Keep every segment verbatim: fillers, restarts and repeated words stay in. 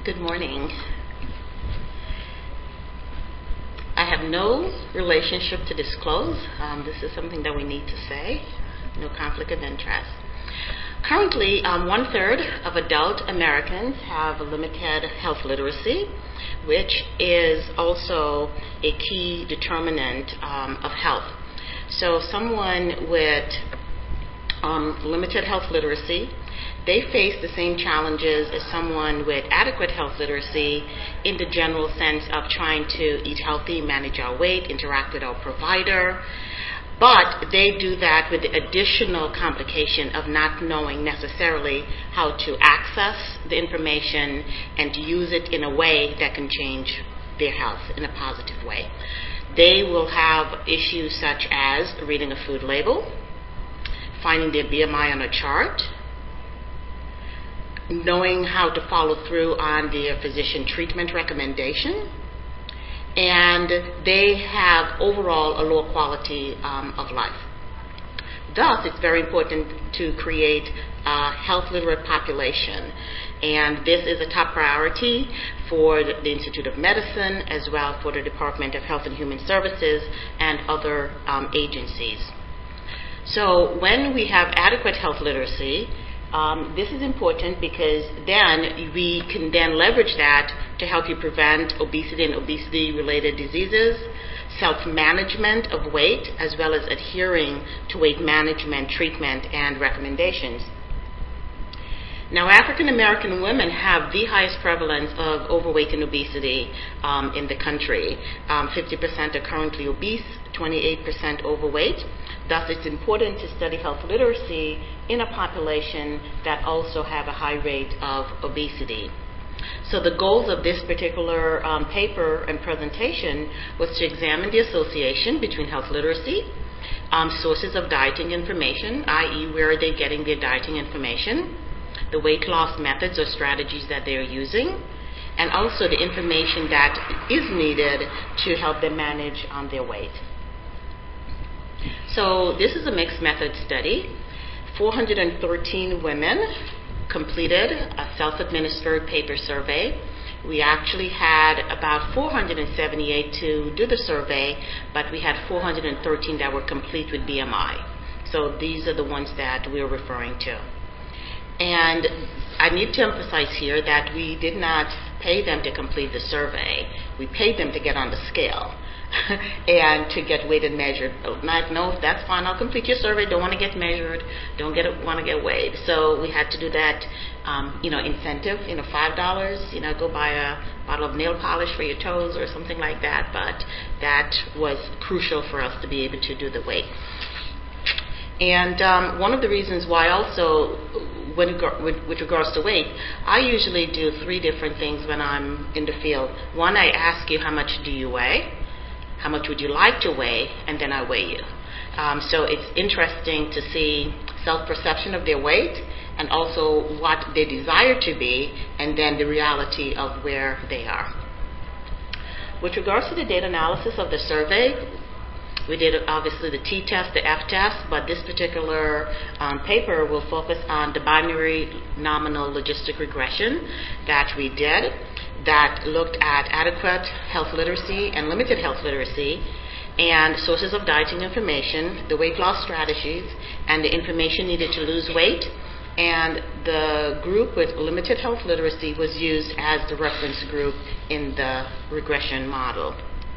Good morning. I have no relationship to disclose. Um, this is something that we need to say. No conflict of interest. Currently, um, one-third of adult Americans have limited health literacy, which is also a key determinant um, of health. So someone with um, limited health literacy, they face the same challenges as someone with adequate health literacy in the general sense of trying to eat healthy, manage our weight, interact with our provider. But they do that with the additional complication of not knowing necessarily how to access the information and to use it in a way that can change their health in a positive way. They will have issues such as reading a food label, finding their B M I on a chart, knowing how to follow through on their physician treatment recommendation, and they have overall a lower quality um, of life. Thus, it's very important to create a health literate population, and this is a top priority for the Institute of Medicine as well for the Department of Health and Human Services and other um, agencies. So when we have adequate health literacy, Um, this is important because then we can then leverage that to help you prevent obesity and obesity-related diseases, self-management of weight, as well as adhering to weight management, treatment, and recommendations. Now, African American women have the highest prevalence of overweight and obesity um, in the country. Um, fifty percent are currently obese, twenty-eight percent overweight. Thus, it's important to study health literacy in a population that also have a high rate of obesity. So the goals of this particular um, paper and presentation was to examine the association between health literacy, um, sources of dieting information, that is where are they getting their dieting information, the weight loss methods or strategies that they're using, and also the information that is needed to help them manage on their weight. So this is a mixed method study. four hundred thirteen women completed a self-administered paper survey. We actually had about four hundred seventy-eight to do the survey, but we had four hundred thirteen that were complete with B M I. So these are the ones that we're referring to. And I need to emphasize here that we did not pay them to complete the survey. We paid them to get on the scale and to get weighed and measured. Not, no, that's fine, I'll complete your survey, don't want to get measured, don't get want to get weighed. So we had to do that, um, you know, incentive, you know, five dollars, you know, go buy a bottle of nail polish for your toes or something like that. But that was crucial for us to be able to do the weight. And um, one of the reasons why also, when, with, with regards to weight, I usually do three different things when I'm in the field. One, I ask you how much do you weigh, how much would you like to weigh, and then I weigh you. Um, so it's interesting to see self-perception of their weight and also what they desire to be, and then the reality of where they are. With regards to the data analysis of the survey, we did obviously the T-test, the F-test, but this particular um, paper will focus on the binary nominal logistic regression that we did that looked at adequate health literacy and limited health literacy and sources of dieting information, the weight loss strategies, and the information needed to lose weight. And the group with limited health literacy was used as the reference group in the regression model.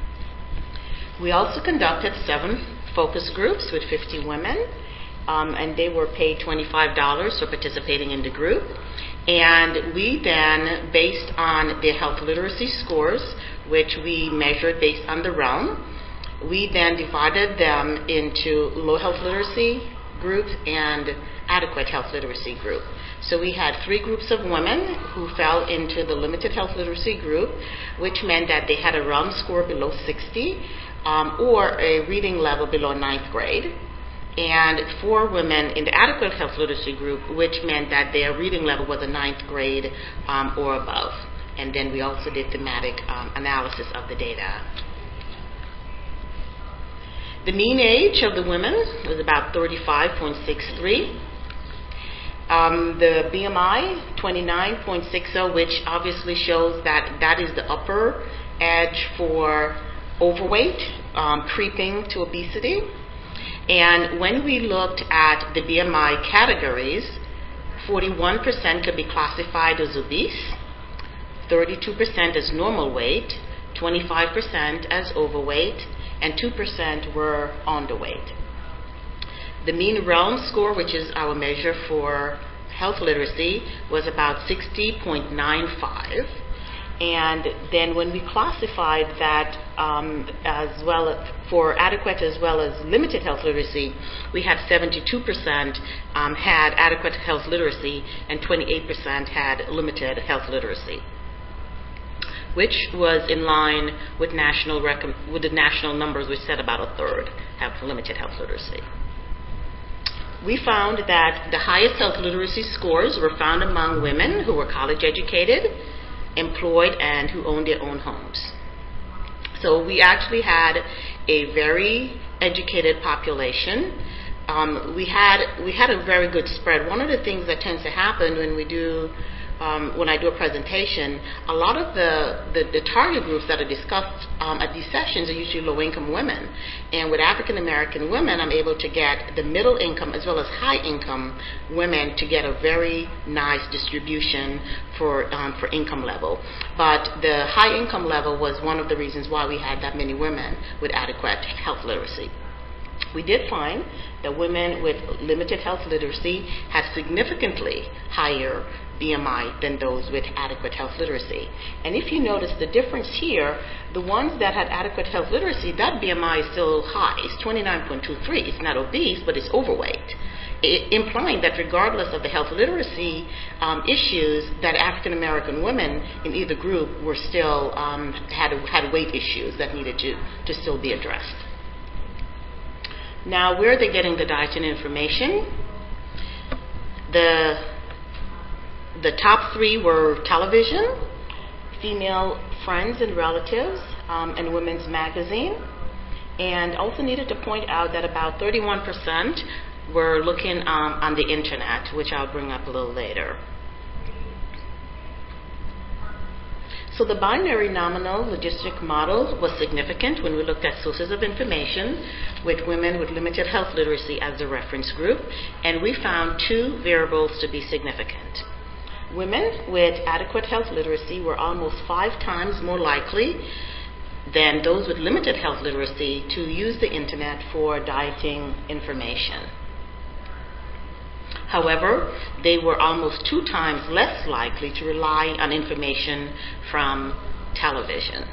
We also conducted seven focus groups with fifty women, um, and they were paid twenty-five dollars for participating in the group. And we then, based on their health literacy scores, which we measured based on the realm, we then divided them into low health literacy group and adequate health literacy group. So we had three groups of women who fell into the limited health literacy group, which meant that they had a realm score below sixty um, or a reading level below ninth grade. And four women in the adequate health literacy group, which meant that their reading level was a ninth grade um, or above. And then we also did thematic um, analysis of the data. The mean age of the women was about thirty-five point six three. Um, the B M I, twenty-nine point six zero, which obviously shows that that is the upper edge for overweight, um, creeping to obesity. And when we looked at the B M I categories, forty-one percent could be classified as obese, thirty-two percent as normal weight, twenty-five percent as overweight, and two percent were underweight. The mean realm score, which is our measure for health literacy, was about sixty point nine five. And then when we classified that um, as well for adequate as well as limited health literacy, we had seventy-two percent um, had adequate health literacy and twenty-eight percent had limited health literacy, which was in line with national rec- with the national numbers, which said about a third have limited health literacy. We found that the highest health literacy scores were found among women who were college educated, employed, and who owned their own homes. So we actually had a very educated population. Um, we had we had a very good spread. One of the things that tends to happen when we do um, when I do a presentation, a lot of the, the, the target groups that are discussed um, at these sessions are usually low-income women. And with African American women, I'm able to get the middle income as well as high income women to get a very nice distribution for um, for income level. But the high income level was one of the reasons why we had that many women with adequate health literacy. We did find that women with limited health literacy had significantly higher B M I than those with adequate health literacy. And if you notice the difference here, the ones that had adequate health literacy, that B M I is still high. It's twenty-nine point two three. It's not obese, but it's overweight, it, implying that regardless of the health literacy um, issues, that African American women in either group were still um, had had weight issues that needed to, to still be addressed. Now, where are they getting the dietary information? The the top three were television, female friends and relatives, um, and women's magazine. And also needed to point out that about thirty-one percent were looking um, on the internet, which I'll bring up a little later. So the binary nominal logistic model was significant when we looked at sources of information with women with limited health literacy as the reference group, and we found two variables to be significant. Women with adequate health literacy were almost five times more likely than those with limited health literacy to use the internet for dieting information. However, they were almost two times less likely to rely on information from television.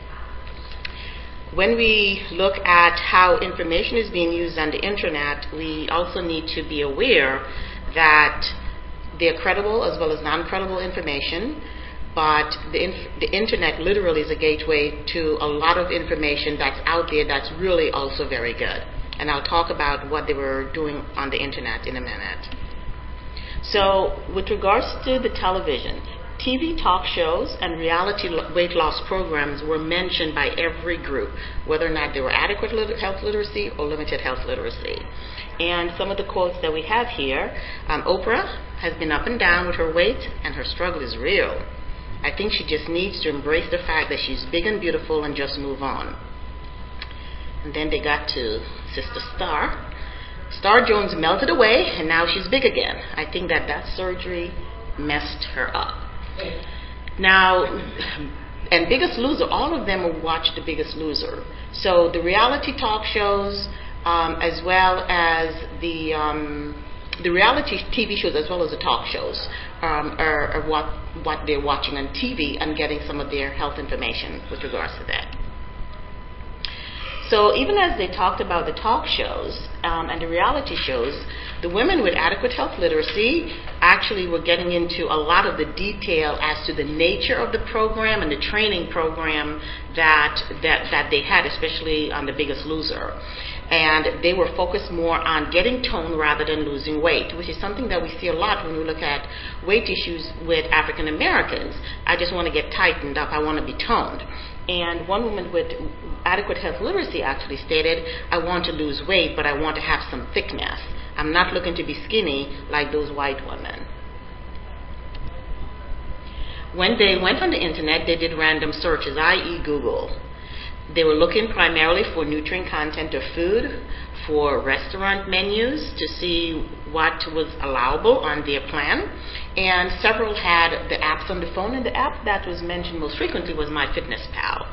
When we look at how information is being used on the internet, we also need to be aware that they're credible as well as non-credible information, but the, inf- the internet literally is a gateway to a lot of information that's out there that's really also very good. And I'll talk about what they were doing on the internet in a minute. So with regards to the television, T V talk shows and reality weight loss programs were mentioned by every group, whether or not they were adequate health literacy or limited health literacy. And some of the quotes that we have here, um, Oprah has been up and down with her weight, and her struggle is real. I think she just needs to embrace the fact that she's big and beautiful and just move on. And then they got to Sister Star. Star Jones melted away, and now she's big again. I think that that surgery messed her up. Now, and Biggest Loser, all of them watch The Biggest Loser. So the reality talk shows, um, as well as the um, the reality T V shows, as well as the talk shows, um, are, are what what they're watching on T V and getting some of their health information with regards to that. So even as they talked about the talk shows um, and the reality shows, the women with adequate health literacy actually were getting into a lot of the detail as to the nature of the program and the training program that that, that they had, especially on The Biggest Loser. And they were focused more on getting toned rather than losing weight, which is something that we see a lot when we look at weight issues with African Americans. I just want to get tightened up. I want to be toned. And one woman with adequate health literacy actually stated, I want to lose weight, but I want to have some thickness. I'm not looking to be skinny like those white women. When they went on the internet, they did random searches, that is Google. They were looking primarily for nutrient content of food, for restaurant menus to see what was allowable on their plan, and several had the apps on the phone, and the app that was mentioned most frequently was MyFitnessPal.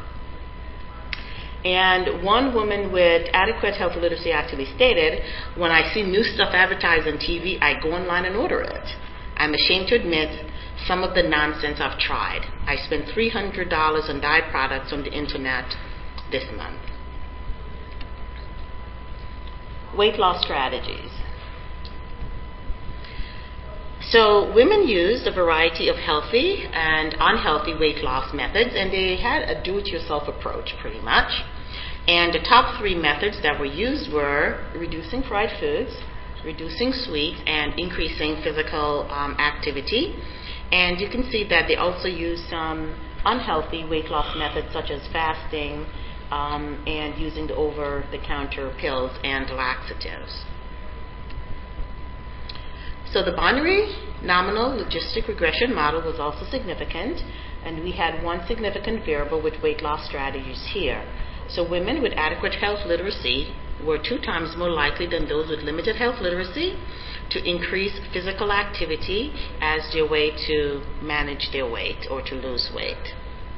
And one woman with adequate health literacy actually stated, when I see new stuff advertised on T V, I go online and order it. I'm ashamed to admit some of the nonsense I've tried. I spent three hundred dollars on diet products on the internet this month. Weight loss strategies. So women used a variety of healthy and unhealthy weight loss methods, and they had a do-it-yourself approach pretty much. And the top three methods that were used were reducing fried foods, reducing sweets, and increasing physical um, activity. And you can see that they also used some unhealthy weight loss methods such as fasting um, and using the over-the-counter pills and laxatives. So the binary nominal logistic regression model was also significant, and we had one significant variable with weight loss strategies here. So women with adequate health literacy were two times more likely than those with limited health literacy to increase physical activity as their way to manage their weight or to lose weight.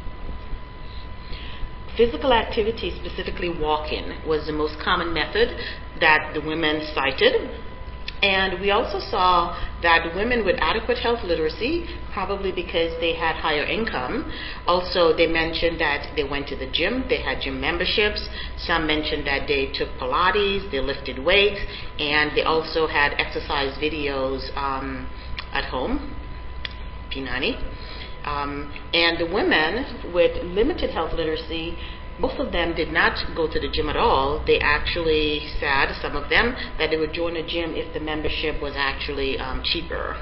Physical activity, specifically walking, was the most common method that the women cited. And we also saw that women with adequate health literacy, probably because they had higher income, also they mentioned that they went to the gym, they had gym memberships. Some mentioned that they took Pilates, they lifted weights, and they also had exercise videos um, at home, P ninety. Um, and the women with limited health literacy, most of them did not go to the gym at all. They actually said, some of them, that they would join a gym if the membership was actually um, cheaper.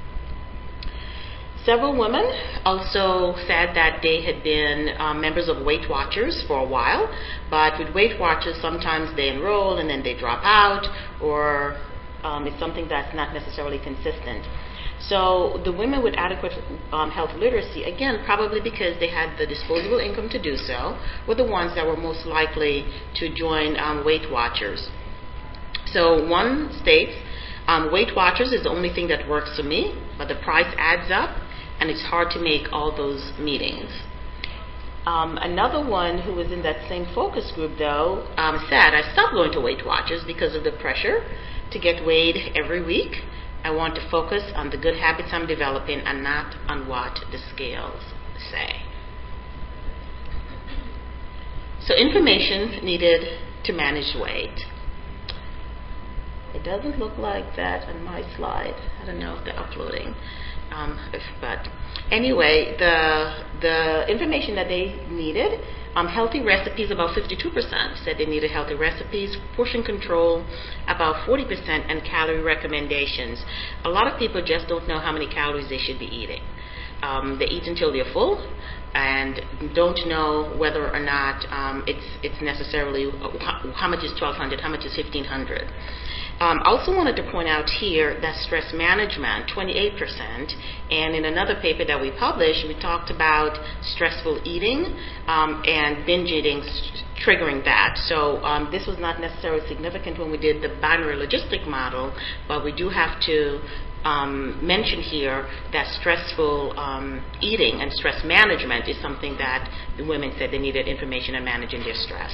Several women also said that they had been um, members of Weight Watchers for a while, but with Weight Watchers sometimes they enroll and then they drop out, or um, it's something that's not necessarily consistent. So the women with adequate um, health literacy, again, probably because they had the disposable income to do so, were the ones that were most likely to join um, Weight Watchers. So one states, um, Weight Watchers is the only thing that works for me, but the price adds up, and it's hard to make all those meetings. Um, another one who was in that same focus group, though, um, said, I stopped going to Weight Watchers because of the pressure to get weighed every week. I want to focus on the good habits I'm developing and not on what the scales say. So information needed to manage weight. It doesn't look like that on my slide. I don't know if they're uploading. Um, if, but anyway, the the information that they needed, um, healthy recipes, about fifty-two percent said they needed healthy recipes, portion control, about forty percent, and calorie recommendations. A lot of people just don't know how many calories they should be eating. Um, they eat until they're full and don't know whether or not um, it's it's necessarily, how, how much is twelve hundred, how much is fifteen hundred. Um, also wanted to point out here that stress management, twenty-eight percent, and in another paper that we published, we talked about stressful eating um, and binge eating triggering that. So um, this was not necessarily significant when we did the binary logistic model, but we do have to um, mention here that stressful um, eating and stress management is something that the women said they needed information on managing their stress.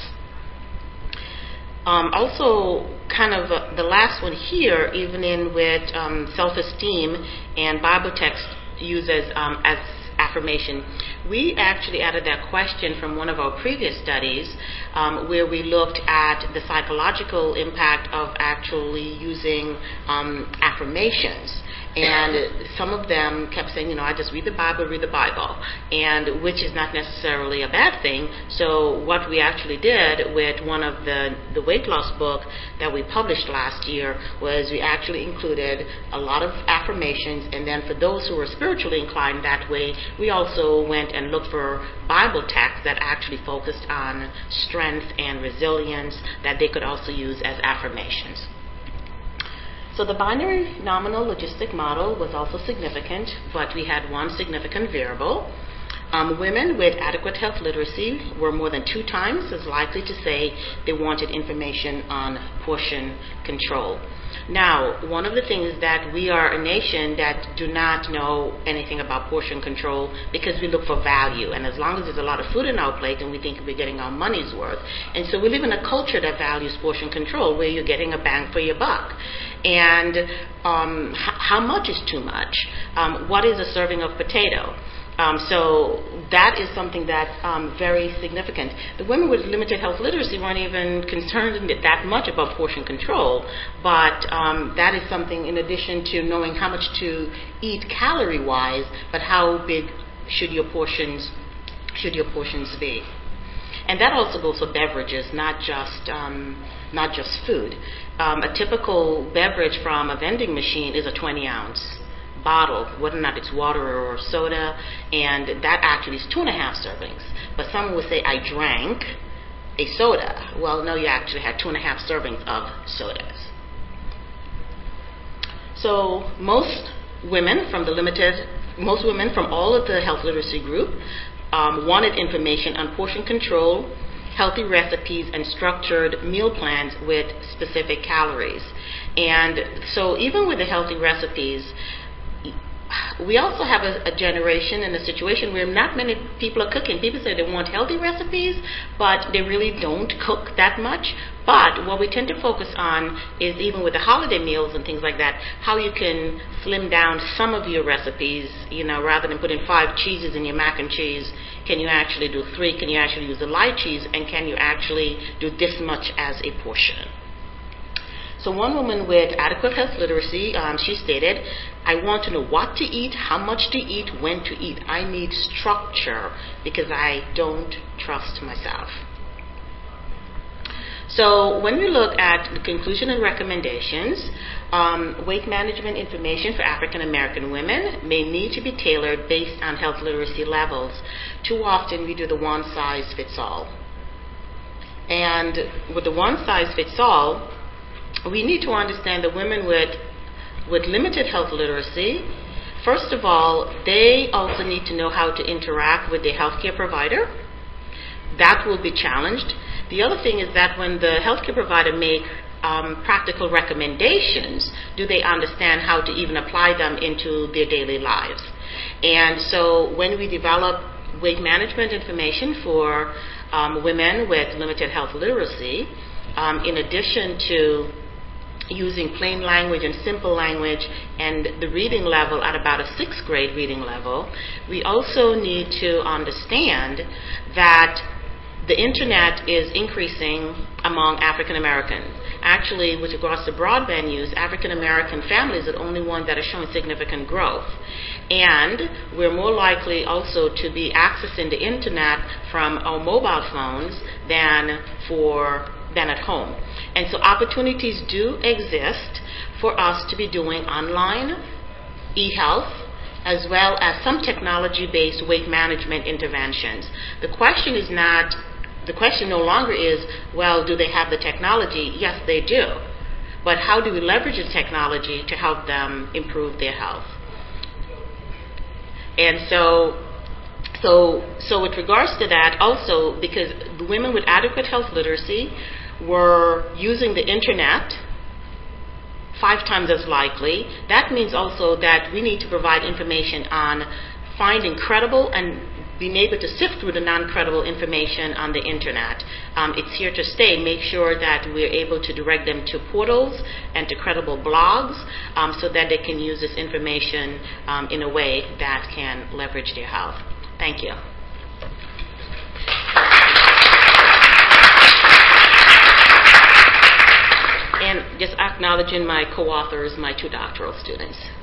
Um, also, kind of uh, the last one here, even in with um, self-esteem and Bible text uses um, as affirmation, we actually added that question from one of our previous studies um, where we looked at the psychological impact of actually using um, affirmations. And some of them kept saying, you know, I just read the Bible, read the Bible, and which is not necessarily a bad thing. So what we actually did with one of the, the weight loss book that we published last year was we actually included a lot of affirmations, and then for those who were spiritually inclined that way, we also went and looked for Bible texts that actually focused on strength and resilience that they could also use as affirmations. So the binary nominal logistic model was also significant, but we had one significant variable. Um, women with adequate health literacy were more than two times as likely to say they wanted information on portion control. Now, one of the things that we are a nation that do not know anything about portion control because we look for value. And as long as there's a lot of food in our plate, then we think we're getting our money's worth. And so we live in a culture that values portion control, where you're getting a bang for your buck. And um, h- how much is too much? Um, what is a serving of potato? Um, so that is something that's um, very significant. The women with limited health literacy weren't even concerned that much about portion control, but um, that is something in addition to knowing how much to eat calorie-wise, but how big should your portions should your portions be. And that also goes for beverages, not just um, not just food. Um, a typical beverage from a vending machine is a twenty ounce bottle, whether or not it's water or soda, and that actually is two and a half servings. But someone would say, I drank a soda. Well, no, you actually had two and a half servings of sodas. So most women from the limited, most women from all of the health literacy group um, wanted information on portion control, healthy recipes, and structured meal plans with specific calories. And so even with the healthy recipes, we also have a, a generation and a situation where not many people are cooking. People say they want healthy recipes, but they really don't cook that much. But what we tend to focus on is, even with the holiday meals and things like that, how you can slim down some of your recipes. You know, rather than putting five cheeses in your mac and cheese, can you actually do three? Can you actually use a light cheese? And can you actually do this much as a portion? So one woman with adequate health literacy, um, she stated, I want to know what to eat, how much to eat, when to eat. I need structure because I don't trust myself. So when we look at the conclusion and recommendations, um, weight management information for African American women may need to be tailored based on health literacy levels. Too often we do the one size fits all. And with the one size fits all, we need to understand that women with with limited health literacy, first of all, they also need to know how to interact with their healthcare provider. That will be challenged. The other thing is that when the healthcare provider make um, practical recommendations, do they understand how to even apply them into their daily lives? And so when we develop weight management information for um, women with limited health literacy, um, in addition to using plain language and simple language and the reading level at about a sixth grade reading level, we also need to understand that the internet is increasing among African Americans. Actually, with regards to broadband use, African American families are the only ones that are showing significant growth. And we're more likely also to be accessing the internet from our mobile phones than for than at home. And so opportunities do exist for us to be doing online e-health, as well as some technology-based weight management interventions. The question is not, the question no longer is, well, do they have the technology? Yes, they do. But how do we leverage the technology to help them improve their health? And so So, so with regards to that, also, because the women with adequate health literacy were using the internet five times as likely, that means also that we need to provide information on finding credible and being able to sift through the non-credible information on the internet. Um, it's here to stay. Make sure that we're able to direct them to portals and to credible blogs um, so that they can use this information um, in a way that can leverage their health. Thank you. And just acknowledging my co-authors, my two doctoral students.